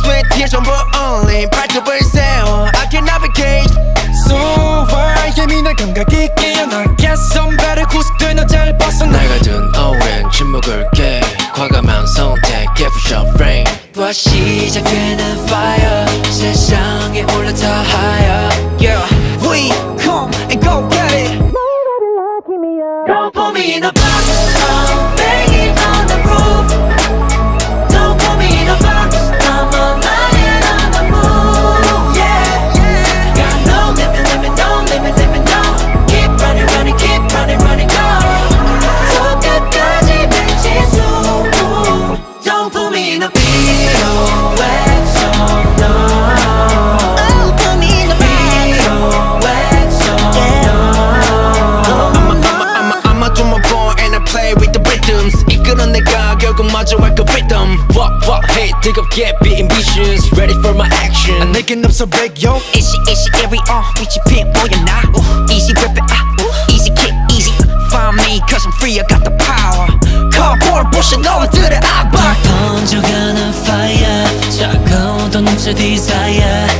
sweat tears 전부 only 발톱을 세워 I cannot be caged. So why 예민한 감각이 깨어나게 선배를 구속되는 잘 벗어나 낡아든 오랜 침묵을 깨 과감한 선택 Give us your frame 와 시작되는 fire 세상에 올라타 higher. Yeah, we come and go get it. Don't put me in a box, I'm banging on the roof. Don't put me in a box, I'm a lion on the move. Yeah, got no limit, limit, no limit, limit, no. Keep running, running, keep running, running, go. 저 끝까지 미치수. Don't put me in a pirouette song, no. Oh, put me in the Pirouette song, no. I'm a drummer boy and I play with the rhythms. 이끌은 내가 결국 마주할 그 rhythm. What, hey, 뜨겁게 be ambitious. Ready for my action. 내겐 없어 break yo Easy, every 위치 핀보여나. Easy grip it, easy kick, easy. Find me cause I'm free, I got the power. Cardboard pushing 놈들의 압박. 번져가는 fire 차가운 더 넘쳐 desire.